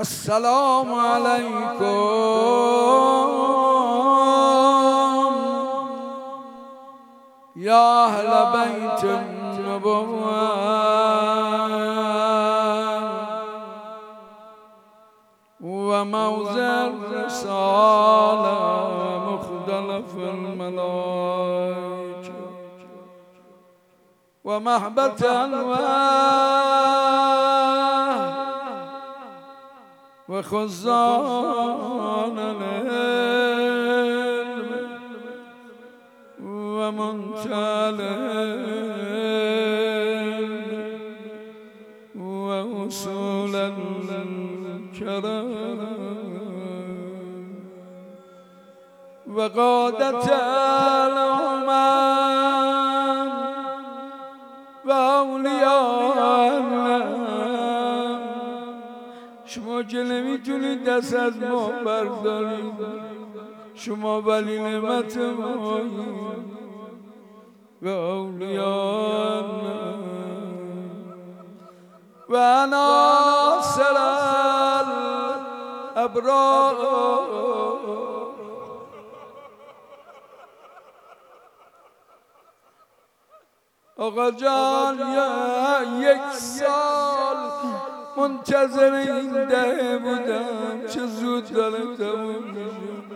السلام علیکم یا اهل بیت النبوة و موضع الرسالة مختلف الملائكة و محبت الوحی و خزان العلم و منتهى العلم و اصول الكرم و قادة الأمم و اولیاء الله. شما که نمیتونید دست از ما بردارید، شما ولی نعمت مایید و اولیاء و عناصر الابرار. آقا جان یک سال منتظر این دهه بودم، چه زود داره تموم میشه.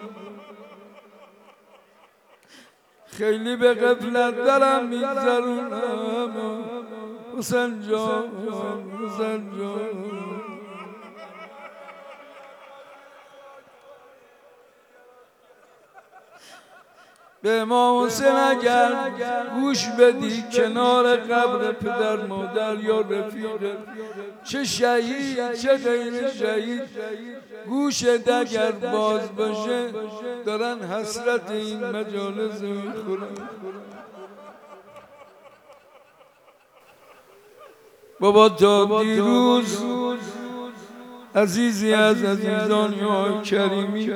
خیلی به غفلت دارم میگذرونم حسین جان، حسین جان. به امام حسین اگر گوش بدی کنار قبر پدر مادر یا رفیق، چه شهید چه غیر شهید، گوشت اگر باز باشه دارن حسرت این مجالس میخورن. بابا تا دیروز عزیزی از عزیزان یا کریمی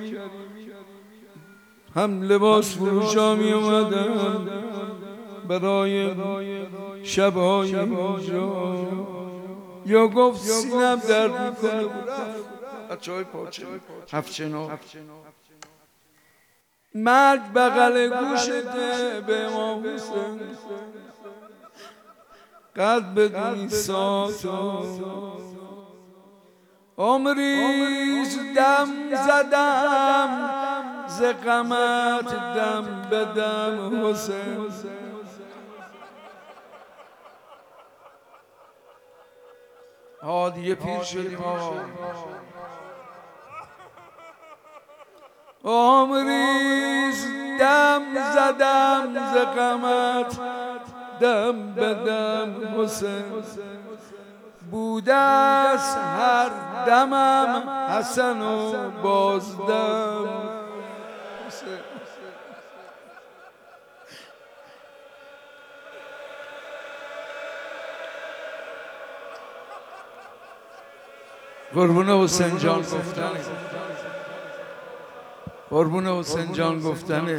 هم لباس فروشا می اومدن برای شبهای اینجا، یا گفت سینم درد میکنه بچه های پاچه هفچنا مرگ بغل گوشته. به امام حسین قد بدونی ساتا عمریز دم زدم ز غمت دم بدم حسین. دیگه پیر شدیم عمریز دم زدم ز غمت دم بدم حسین. بوده است هر دمم حسن و بازدم حسین. قربون حسین جان گفتنه، قربون حسین جان گفتنه.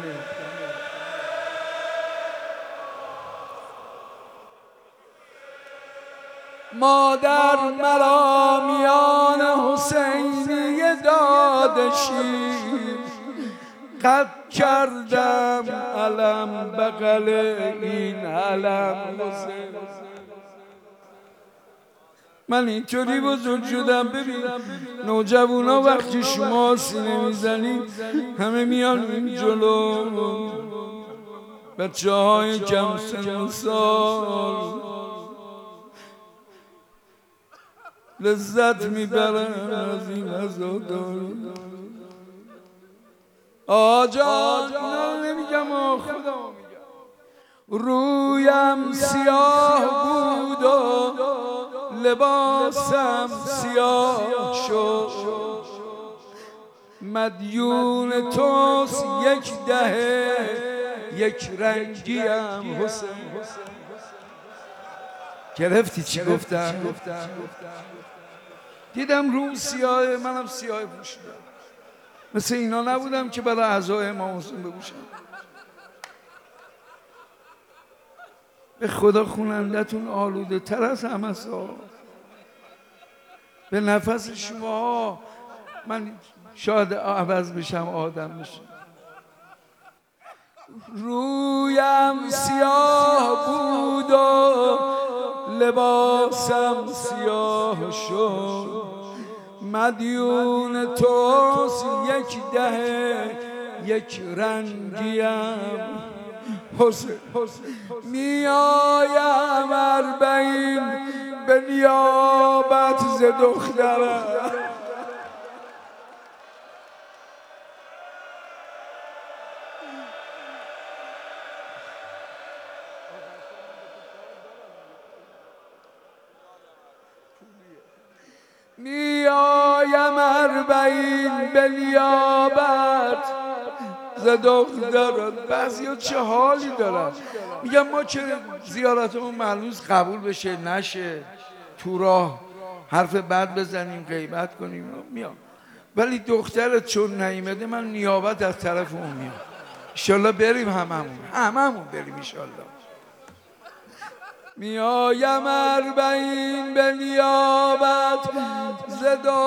مادر مرا میان حسینی دادشی، قد کردم علم بغل این علم حسین. من اینطوری بزرگ شدم. ببین نوجوانا وقتی شما سینه میزنید همه میان این جلو، بچه های کم سن سال لذت میبرن از این عزاداری. آجان نمیگم خدا میگم، رویم سیاه بود و لباسم سیاه شد، مدیون توست یک دهه یک رنگیم حسین. گرفتی چی گفتم؟ دیدم روم سیاه، منم سیاه پوشیدم. مثل اینا نبودم که برای اعضای امام حسین بپوشم. به خدا خونندتون آلوده تر از همه سا. به نفس شما من شاید عوض بشم آدم بشم. رویم سیاه بود و لباسم سیاه شد، مدیون توست یک دهه یک رنگیم حسین. میایم اربعین به نیابت ز دخترم، میایم اربعین به نیابت ز دخترت. بعضی چه حالی دارن، میگن ما چه زیارتمون ملحوظ قبول بشه نشه، تو راه حرف بد بزنیم غیبت کنیم میام، ولی دخترت چون نیامده من نیابت از طرف اون میام. انشالله بریم هممون بریم انشالله. میایم اربعین به نیابت ز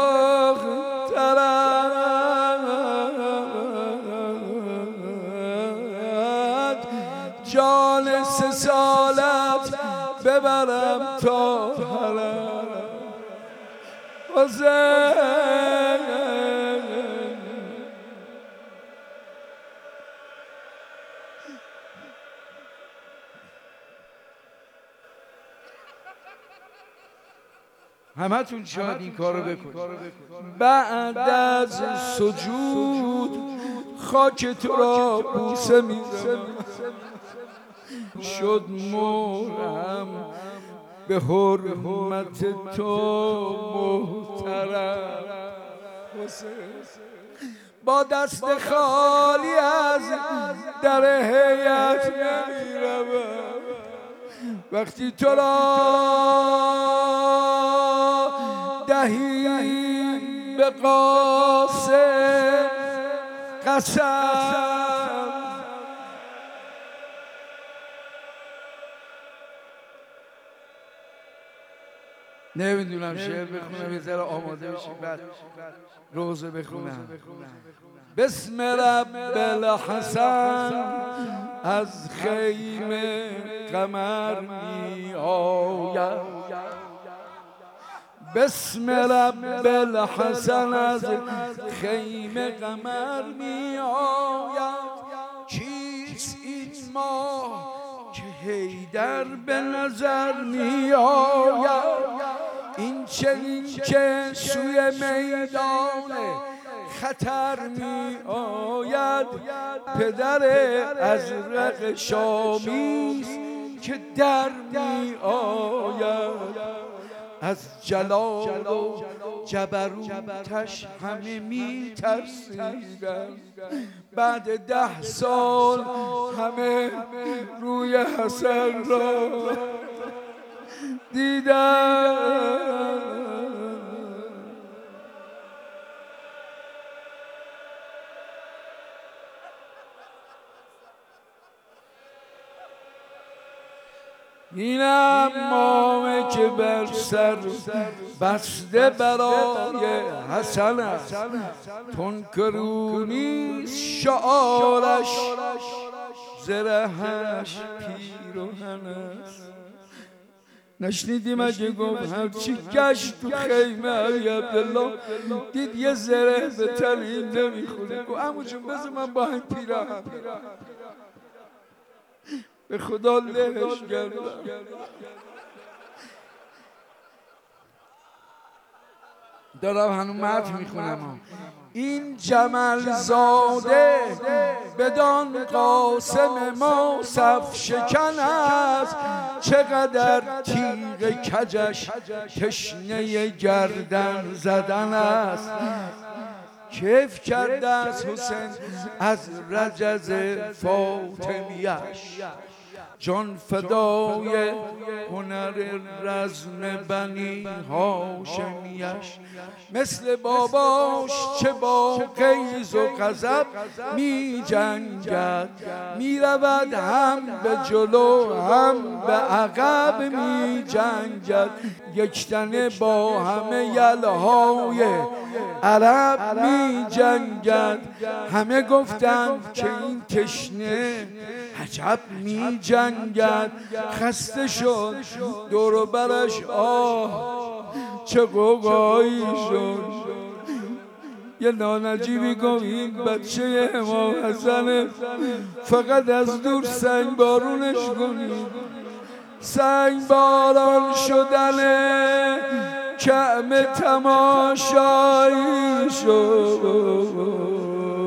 دخترت، جان 3 سالت ببرم تا حرم حسین. همه تون شاید این کارو بکنید. بعد از سجود خاک تو را بوسه میزنم، شد مهرم به حرمت تو محترم. با دست خالی از در هیئت نمیروم، وقتی تو را دهی به قاسم قسم. نمیدونم شعر بخونم یه ذره آماده بشیم بعد روزه بخونم. بسم رب الحسن از خیمه قمر می آید، بسم رب الحسن از خیمه قمر می آید. کیست این ماه که حیدر به نظر می آید، این چنین که سوی میدان خطر می آید. پدر ازرق شامیست که در می آید، از جلال و جبروتش همه می ترسیدن. بعد 10 سال همه روی حسن را دیدن. این امامه که بر سر بسته برای حسن است، تنکرونی شعارش زرهش پیروهن است. نشنیدیم اگه گفت هرچی گشت تو خیمه علی عبدالله دید یه زره به تنین نمیخونه، گفت عمو جون بذار من با هم پیراهن به خدا لهش گردم. دارم هنو متن میخونم. این جمل زاده بدان قاسم ما صف شکن است، چقدر تیغ کجش تشنه گردن زدن است. کیف کرده از حسین از رجز فاطمیش، جان فدای هنر رزم بنی هاشمیش، مثل باباش چه با غیظ و غضب می جنگد، می رود هم به جلو هم به عقب می جنگد، یک تنه با همه یلهای عرب می جنگد. همه گفتند که این تشنه عجب می جنگد، خسته شد دور و برش چه قوقایی شد. یه نانجیبی گفت این بچه امام حسنه، فقط از دور سنگ بارونش کنید. سنگ باران شدن کعبه تماشایی شد.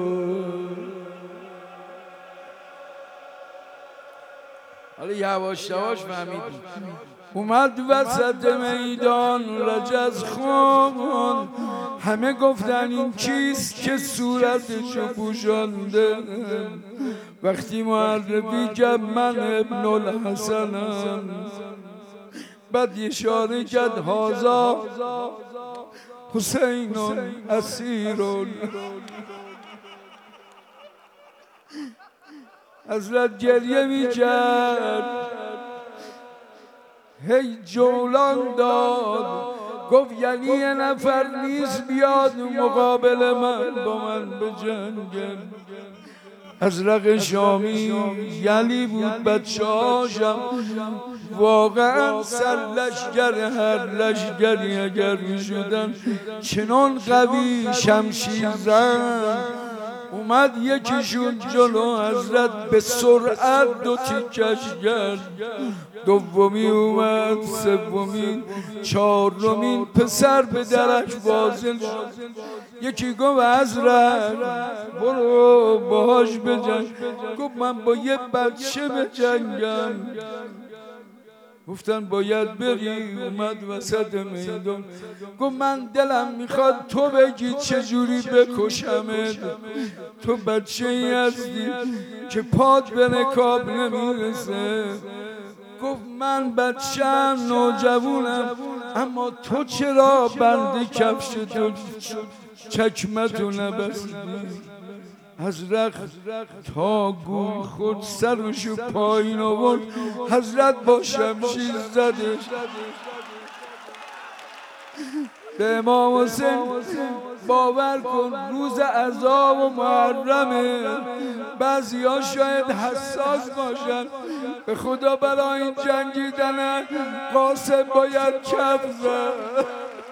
حالا یواش یواش فهمیدیم. اومد وسط میدان رجز خون، همه گفتن این کیست که صورتشو پوشانده. وقتی معرفی کرد من ابن الحسنم، بعد اشاره کرد هازا حسین اسیرون. حضرت گریه می کرد، هی جولان داد، گفت یعنی یه نفر نیست بیاد مقابل من با من بجنگه. ازرق شامی یلی بود بچه هاشم، واقعا سر لشگر هر لشگری اگر می شدن چنان قوی شمشیر زن. اومد یکیشون جلو حضرت به سرعت دو تیکش کرد، دومی اومد، سومی، چهارمین پسر به درش واصل شد. یکی گفت حضرت برو باهاش بجنگ. گفت من با یه بچه بجنگم. گفتن باید بری. اومد وسط میدان گفت من دلم میخواد تو بگی چجوری بکشمت، تو بچه ای هستی که پات به نکاب نمیرسه. گفت من بچه‌ام نوجوانم، اما تو چرا بند کفشتو چکمتو نبستی؟ حضرت تا گول خود سرشو پایین آورد، حضرت با شمشیر زدش. به امام حسین باور کن روز عذاب و محرمه، بعضی ها شاید حساس باشن، به خدا برای این جنگیدن قاسم باید کف زد.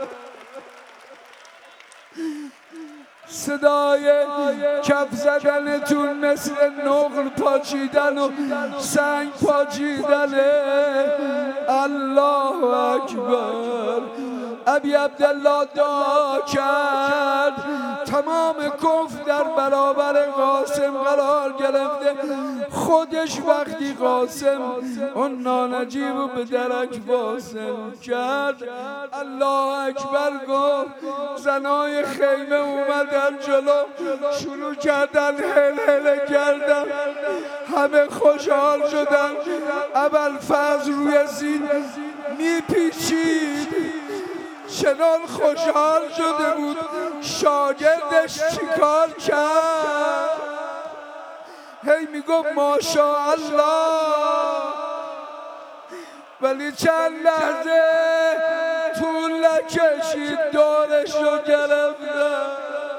صدای کف زدنتون مثل نقل پاچیدن و سنگ پاچیدنه. الله اکبر. ابی عبدالله دعا کرد، تمام کفر در برابر قاسم قرار گرفته. خودش وقتی قاسم اون نانجیب رو به درک واصل کرد، الله اکبر گفت، زنای خیمه اومدن جلو، شروع کردن هل کردن، همه خوشحال شدن. ابوالفضل روی زین میپیچید، چنان خوشحال شده بود. شاگردش چیکار کرد؟ هی میگفت ماشاءالله، ولی چند لحظه طول نکشید دورش رو گرفتن.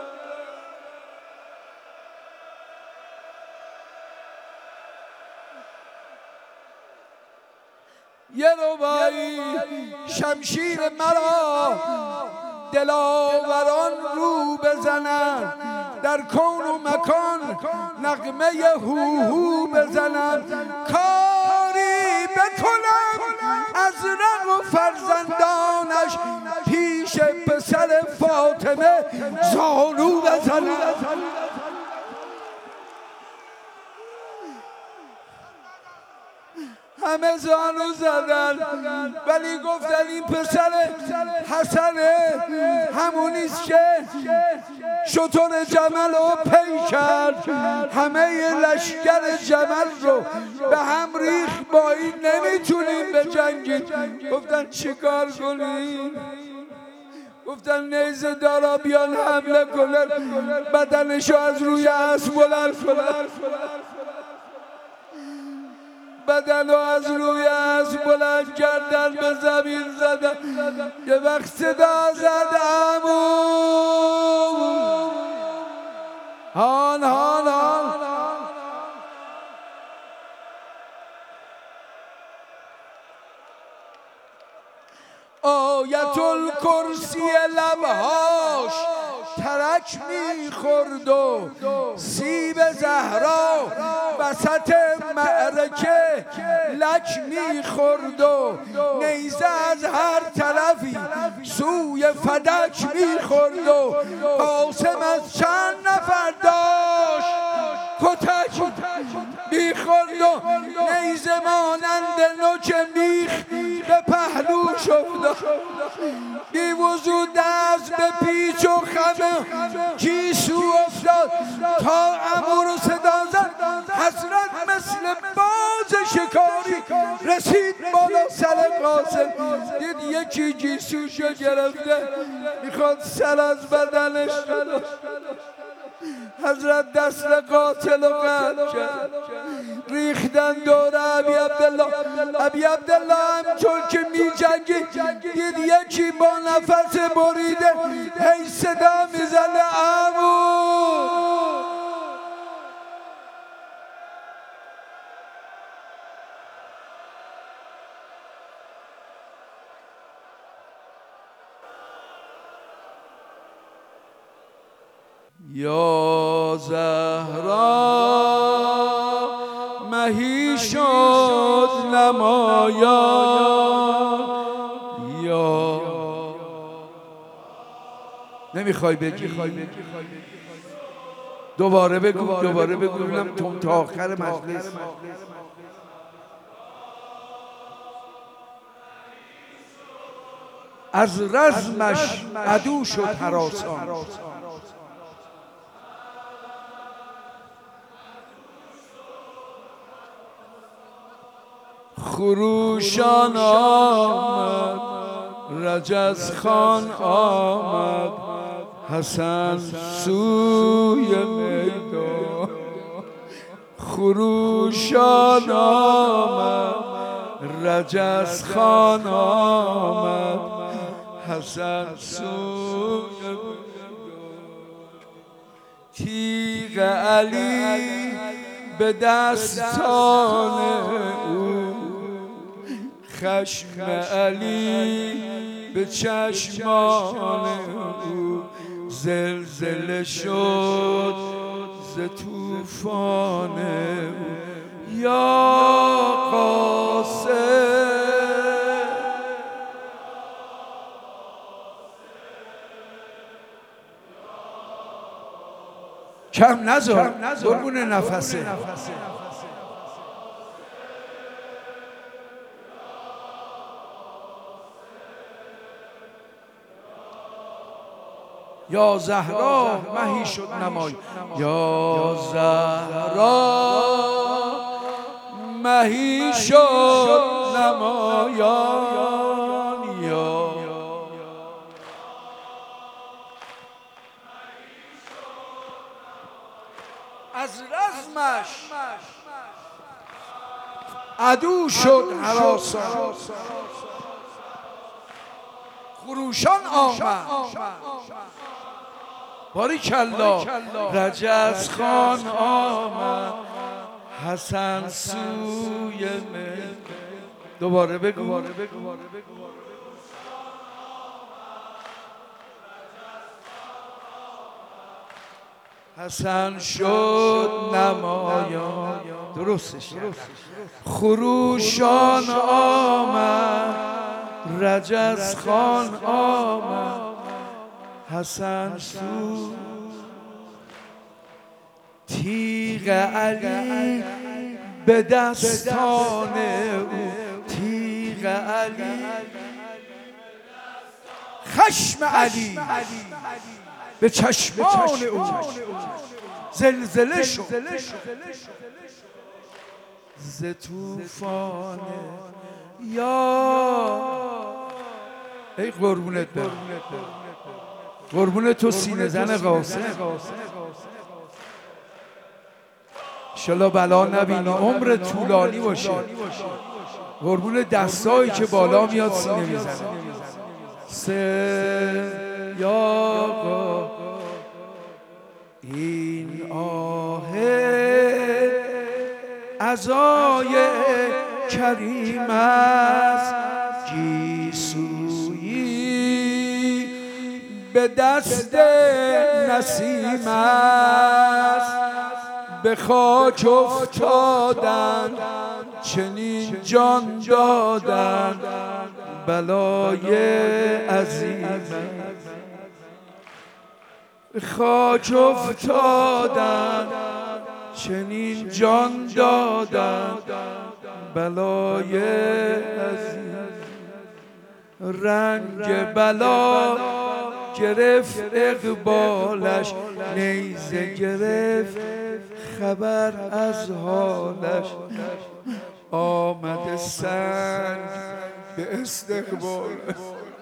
یه ربایی شمشیر مرا دلاوران رو بزنن، در کون و مکان نغمه هوهو بزنن، کاری بکنم از رق و فرزندانش پیش پسر فاطمه زانو بزنن. همه زانو زدن، ولی گفتن این پسر حسنه همونیست که شتر جمل رو پی کرد، همه لشکر جمل رو به هم ریخ، با این نمیتونیم به جنگیم. گفتن چیکار کنیم؟ گفتن نیزه دارا بیان حمله کنن، بدنشو از روی اسب بلند کنن، بدنو از روی اسب بلند کردن، به زمین زدن. یه وقت صدا زد عمو هان هان هان، آیت الکرسی لبهاش ترک میخورد و سیب زهرا وسط معرکه لک میخورد و نیزه از هر طرفی سوی فدک میخورد و قاسم از چند نفر داشت کتک میخورد و نیزه مانند نوک میخ به پهلوش افتاد، بی وضو دست به پیچ و خم کیسو افتاد تا عمو رو صدا زد. حضرت مثل باز شکاری رسید بالا سر قاسم، دید یکی گیسوشو گرفته میخواد سر از بدنش کنه. حضرت دست قاتل رو قطع کرد، ریختن دور ابی عبدالله. ابی عبدالله همچون که می جنگی دید یکی با نفس بریده هی صدا میزنه عمو. یا زهرا مهی شد نمایان، یا نمیخوای بگی؟ دوباره بگو ببینم تا آخر مجلس. از رزمش عدو شد هراسان، خروشان آمد رجز خان آمد حسن سوی میدان. خروشان آمد رجز خان آمد حسن سوی میدان. تیغ علی به دستان او، خشم علی به چشمان او، زلزله شد ز طوفان او. یا قاسم کم نذار قربون نفسه. یا زهرا مهی شد نمای، یا زهرا مهی شد نمایان، یا از رزمش عدو شد هراسان. خروشان آمد باریکالله رجز خان آمد حسن سوی میدان. دوباره بگو. حسن شد نمایان، درستش. خروشان آمد رجز خان آمد حسن سو. تیغ علی به دستان او تیغ علی، خشم علی به چشمان او زلزله شد ز طوفان. یا ای قربونت برم، قربون تو سینه زن قاسم، انشالله بلا نبینی، عمر طولانی باشه، قربون دستایی که بالا میاد سینه میزنه. یا این آه عزای کریم است، گیسویی به دست نسیم است، به خاک افتادن چنین جان دادن بلای عظیم، به خاک افتادن چنین جان دادن بلای عظیم. رنگ بلا گرفت اقبالش، نیزه گرفت خبر از حالش، آمده سنگ به استقبالش.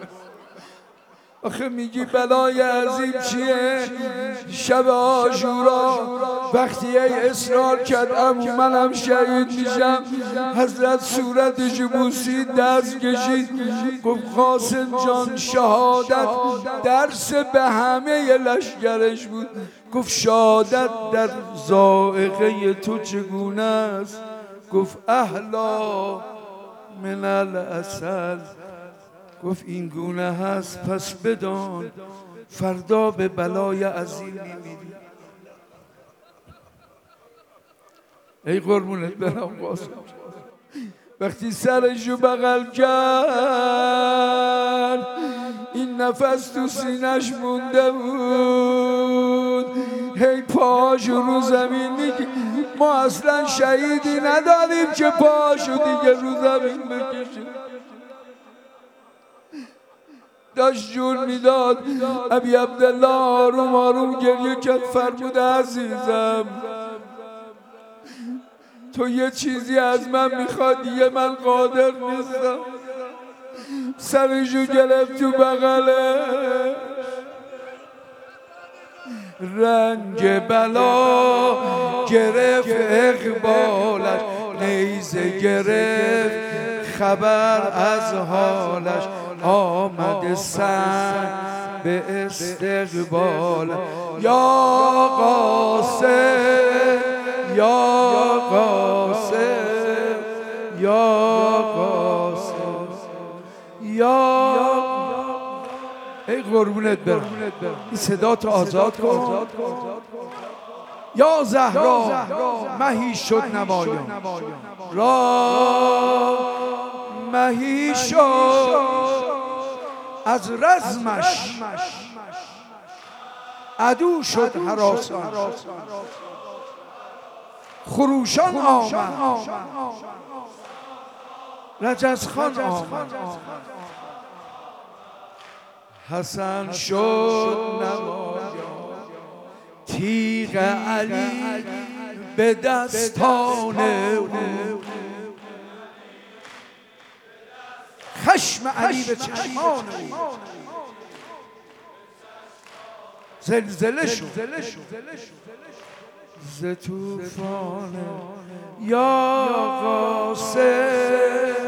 آخه میگی بلای عظیم چیه؟ شب عاشورا وقتی ای اصرار کرد عمو منم شهید میشم، حضرت صورتش بوسید، دست کشید، گفت قاسم جان شهادت درس به همه لشکرش بود. گفت شهادت در ذائقه تو چگونه است؟ گفت احلا من العسل. گفت این گونه هست پس بدان فردا به بلای عظیم میمیری. ای قربونت برم قاسم، وقتی سرشو بغل کرد این نفس تو سینش مونده بود، هی پاشو رو زمین میگی ما اصلا شهیدی نداریم که پاشو دیگه رو زمین بکشه. داشت جون میداد. ابی عبدالله آروم آروم گریه کرد، فرمود عزیزم تو یه چیزی از من میخواد دیگه من قادر نیستم. سرشو گرفت تو بغله، رنگ بلا گرفت اقبالش، نیزه گرفت خبر از حالش، آمده سنگ به استقبال. یا قاسم یا قاسم یا قاسم یا ای قربونت برم، این صدا تو آزاد کن. یا زهرا مهی شد نمایان را، مهی شد از رزمش عدو شد هراسان، خروشان آمد رجزخان آمد، حسن شد نمایان، تیغ علی به دستان او، خشم علی به چشمان او زلزله شد ز طوفان. یا قاسم